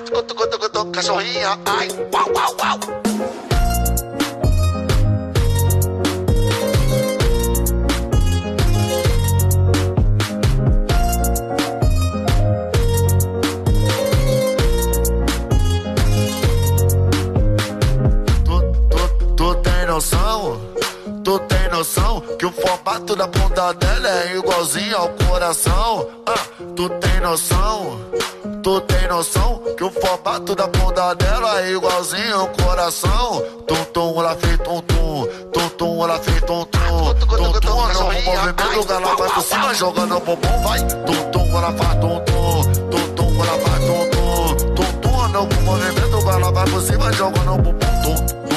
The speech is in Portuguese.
Cachorrinha, ai, uau, uau, uau. Tu tem noção que o formato da bunda dela é igualzinho ao coração? Tu tem noção que o formato da bunda dela é igualzinho ao coração? Tum-tum, ela fez tum-tum, tum-tum, ela fez tum-tum, tum-tum, no movimento ela vai por cima jogando bumbum, vai. Tum-tum, ela faz tum-tum, tum-tum, ela faz tum-tum, tum-tum, no movimento ela vai por cima jogando bumbum, tum.